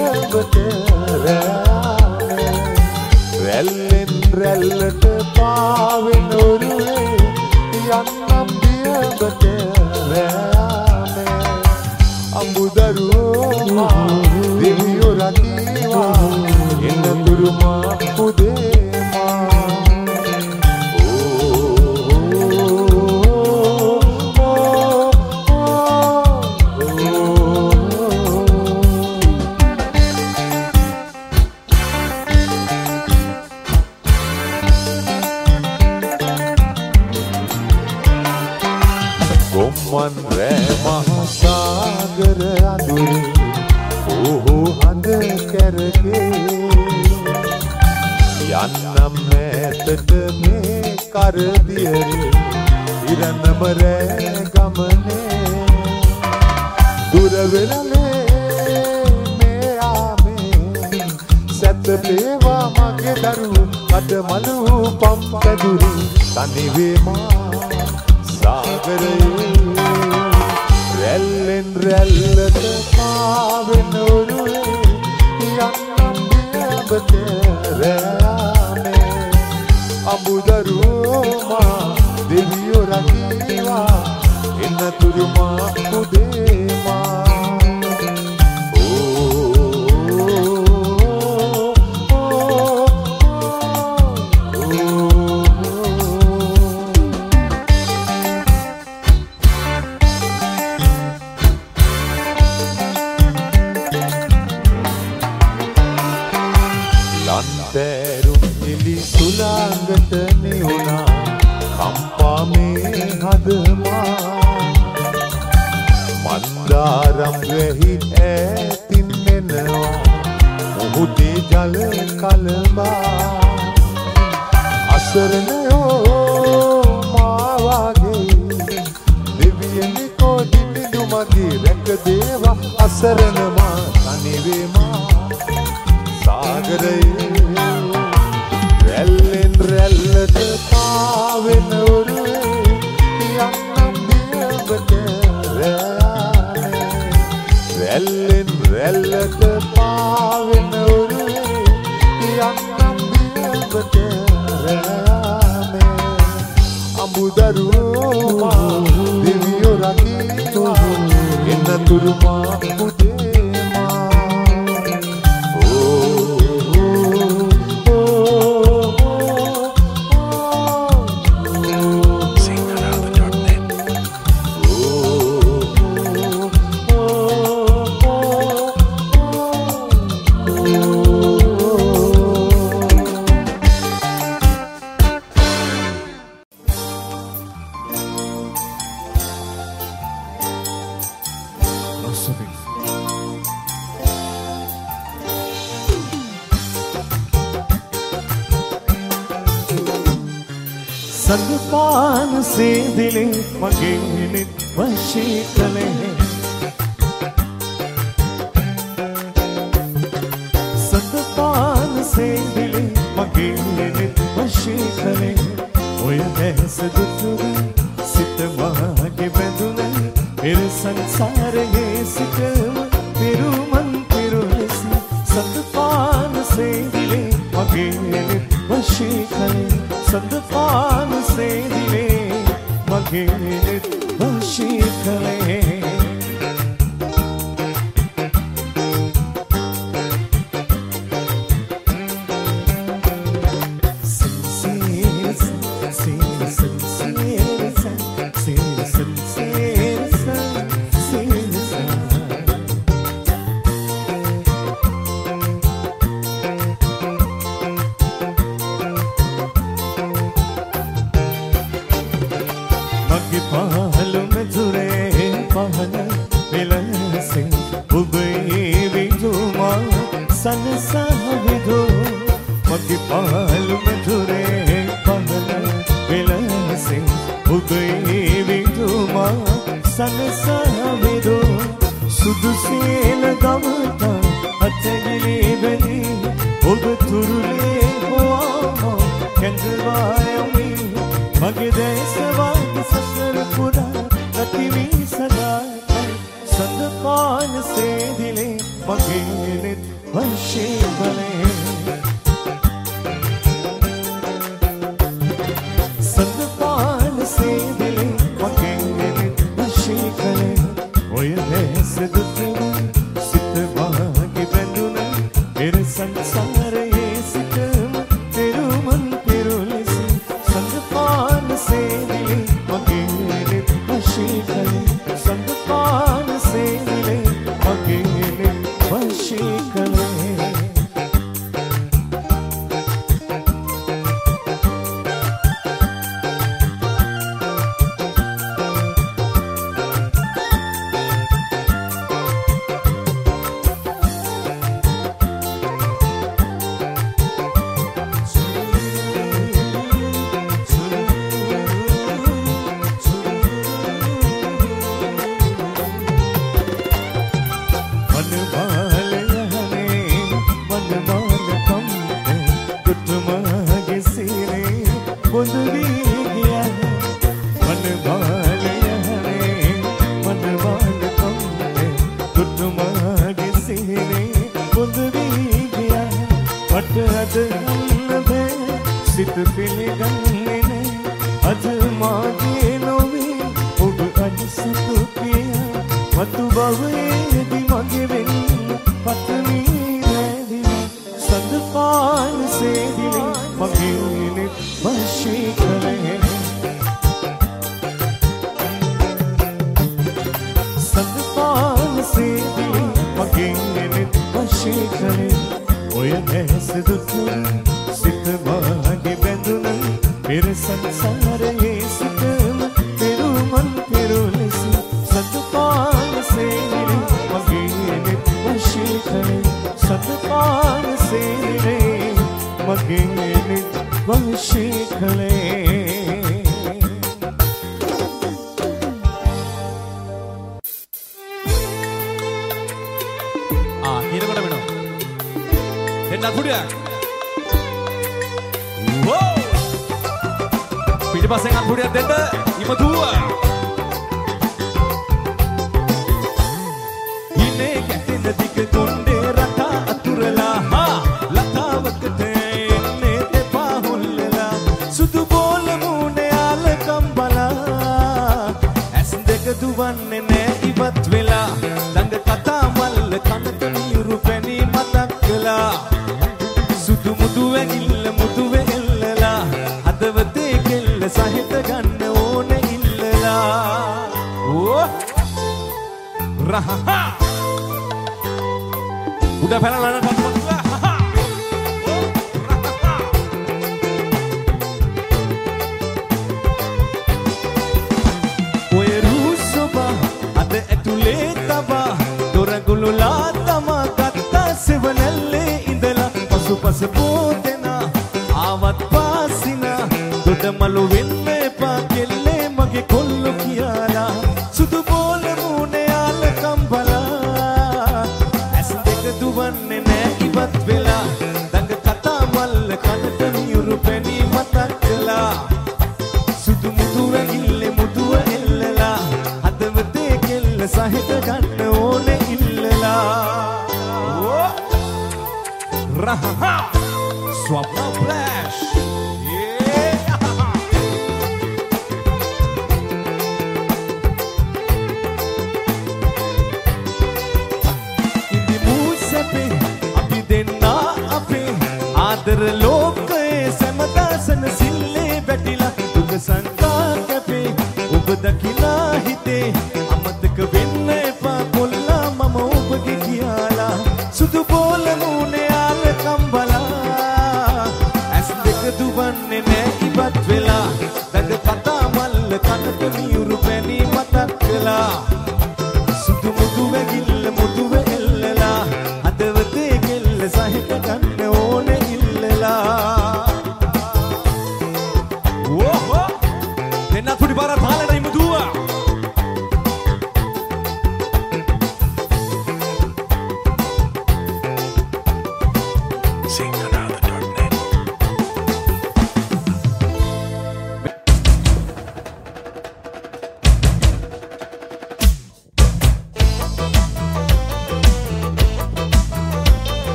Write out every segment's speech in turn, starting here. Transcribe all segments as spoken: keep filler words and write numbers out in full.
දියබට රැල්ලෙන් රැල්ලට පාවෙන ඔරුවේ යන්නම් දියබට රැමේ අඹුදරුවෝ දෙවියෝ රකීවා එන්න තුරුමා පුදේමා ගොම්මන් රෑ මහසාගර අඳුරේ ඕහෝ හඳ කැරකේ යන්නම් මෑතට මේ කරදියරේ ඉරණම රෑ ගමනේ දුර වෙනලේ මේ ආමේ සැතපේවා මගේ දරු කඩමලු පම්පැදුරු තනිවේ මා සාගරයේ රැල්ලෙන් රැල්ලට පාවෙන ඔරුවේ යන්නම් දියබට රැමේ අඹුදරුවෝ මා දෙවියෝ රකීවා එන්න තුරුමා පුදේමා තෑරුම් එලි සුළඟට නිවුණා කම්පා මේ හදමා මන්දාරම් වැහි ඈතින් එනවා මුහුදේ ජල කලබා අසරණයෝ මා වගේ දෙවියනි කොඩිමිදු මගේ රැක දේවා අසරණමා තනිවේමා සාගරයේ රැල්ලෙන් රැල්ලට පාවෙන ඔරුවේ යන්නම් දියබට රැමේ රැල්ලෙන් රැල්ලට පාවෙන ඔරුවේ යන්නම් දියබට රැමේ අඹුදරුවෝ මා දෙවියෝ රකීවා එන්න තුරුමා පුදේමා संगपान से दिले मगे नित वशी कले संगपान से दिले मगे नित वशी कले ओय बहस दुतुरे सित मागे बंदुने मेरे संसार ये सिकम तेरु मन तेरु लसी संगपान से दिले मगे नित वशी कले संगपान से दिले मगे नित वशी कले संगपान से दिले मगे नित වශී කළේ සඳපාන සේදලේ මගේ වශී කළේ ඔය දැස දුතුන සිත වාගේ බැඳුන පෙර සංසාරයේ සිටම පෙරුමන් පෙරුලෙස සඳපාන සේදලේ මගේ වශී කළේ සඳපාන සේදලේ මගේ වශී කළේ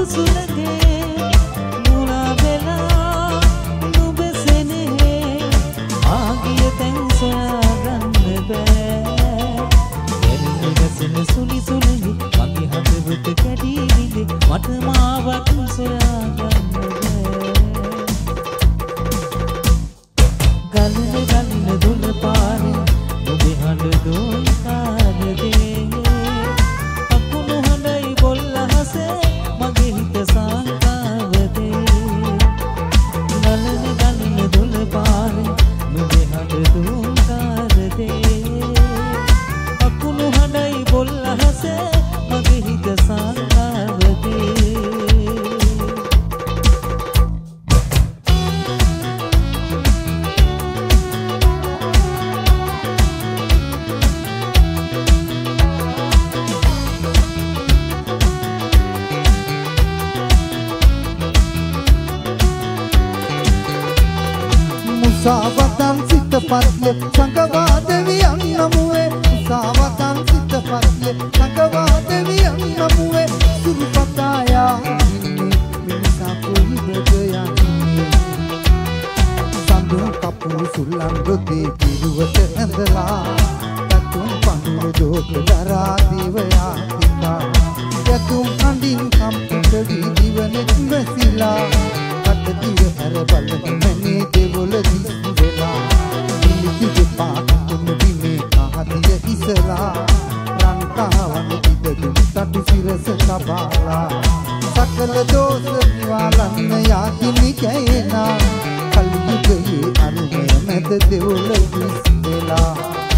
උසාවතන් සිත පත්ලේ සංගවා දෙවියන් නමුවේ උසාවතන් සිත පත්ලේ සංගවා දෙවියන් නමුවේ සුරුපතායා මිනිසා කොයිද යන්නේ සඳු කපුරු සුල්ලන් රොදේ පිරුවට ඇඳලා තතුම් පඳුර දෝත දරා දිවයා තිතා යතුම් අඳින් කම්පිටි දිවනෙත් වැසිලා අතදිව හැර බලන මනේ දෙවොල දිස් වෙලා ඉලිතිගේ පාතුම් බිමේ කහදිය ඉසලා රන් කහවන ඉදදුම් තටු සිරස සබාලා සකල දෝෂ නිවාලන්න යාකිනි කැේනා කල්යුගයේ අරුමය මැද දෙවොල දිස් වෙලා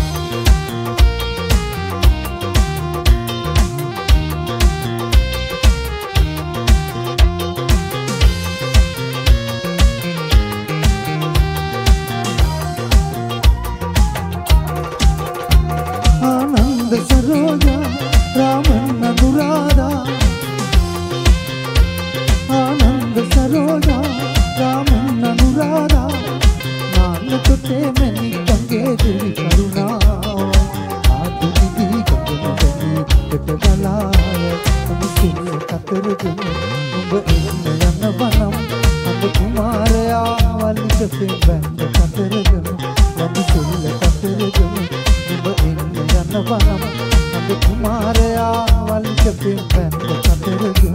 सरोजा रामन अनुराधा आनंद सरोजा रामन अनुराधा नान तुटे मैंने कंगे दिल करुणा आदि दी कंगे बनी कट गला हम सिर कतर दिन उब इन यन बनम हम कुमारया वाली जसे बंद कतर दिन हम सिर कतर दिन उब इन යන වනම් අද කුමාරයා වල්කපින් පැන්ද කතරගින්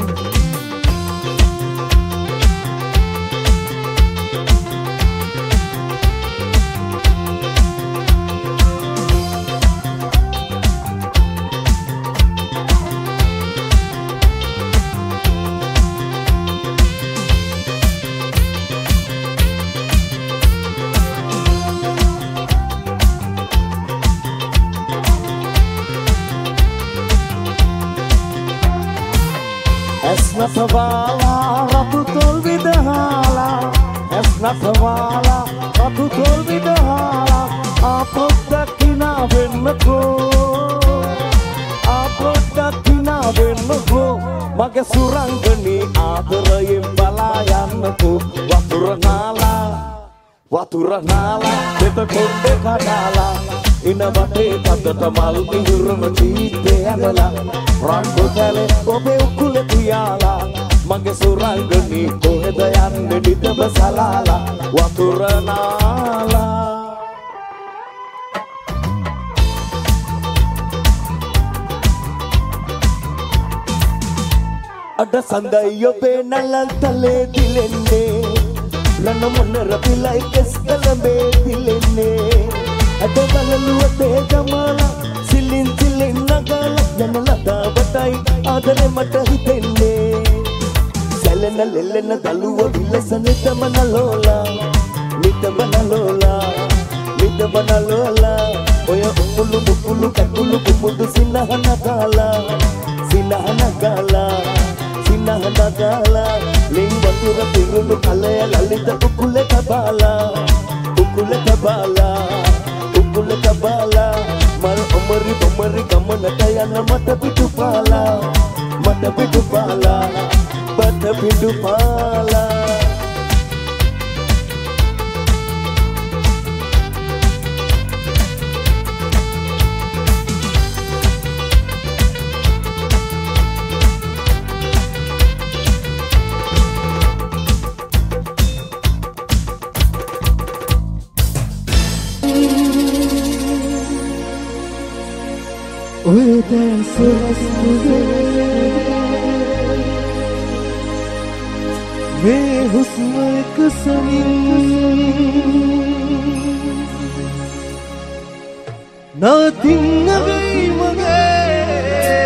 Natawala ratu tol vidahala es natawala ratu tol vidahala apodakina vennako apodakina vennako mage surangani adarayen bala yannako waturana waturana deta konde kadala ina bate kadata mal ihurna jeete adala rango kale obe ukule tiyala mage surangani koheda yanne ditaba salala waturana ada sandayo be nalal tale dilenne lana monera pilai keskalambe dilenne ada balaluwate jamala silin silin nagala janalada batai adare mata hitenne selena lelena daluwa vilasane tamanalola nitabanalola nitabanalola oya umulu mukulu kakulu kumudu sinahana kala sinahana kala sinahana kala ling batura pirulu kalaya lalita ukule kabala ukule kabala ukule kabala mar omari omari gamana tayana mata pitu pala mata pitu pala mata pitu pala ඔය දැස වස්තුවේ මේ හුස්ම එක සනින් නවතින්න වෙයි මගේ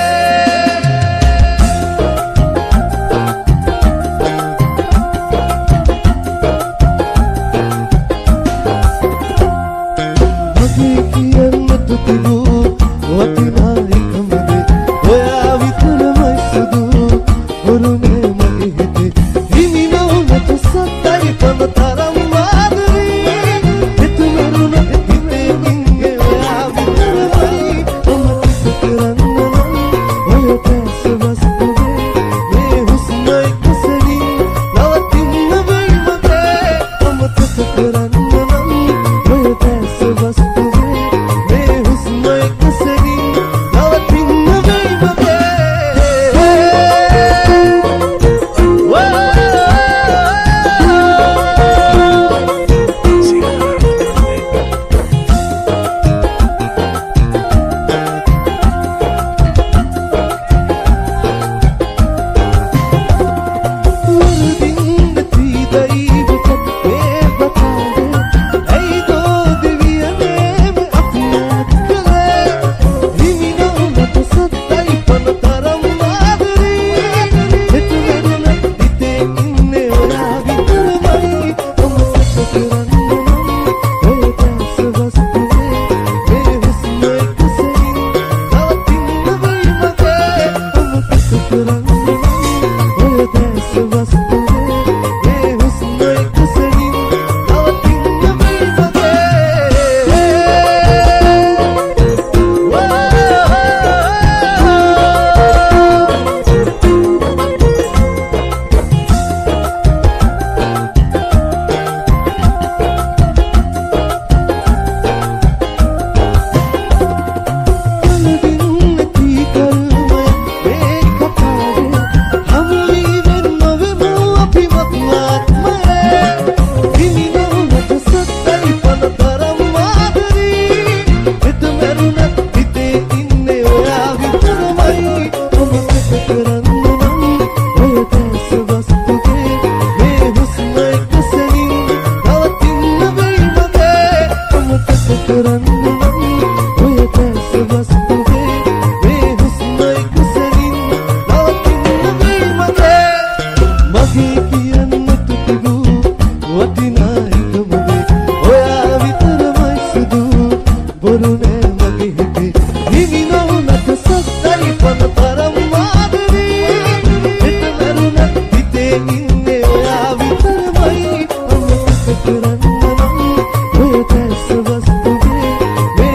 මගේ කියන්නට තිබූ වටිනා එකමද ඔයා විතරමයි සුදු වරුනේ මගේ හිතේ හිමි නොවුනට සත්තයි පන තරම් මාදරී හිතුමරුණ හිතේ ඉන්නේ ඔයා විතරමයි ඔමතික කරන්න නම් ඔය දැස වස්තුවේ මේ හුස්ම එක සැනින් නවතින්න වෙයි මගේ ඔමතික කරන්න නම් ඔය දැස වස්තුවේ මේ හුස්ම එක සැනින් නවතින්න වෙයි මගේ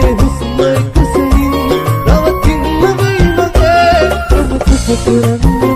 Kurang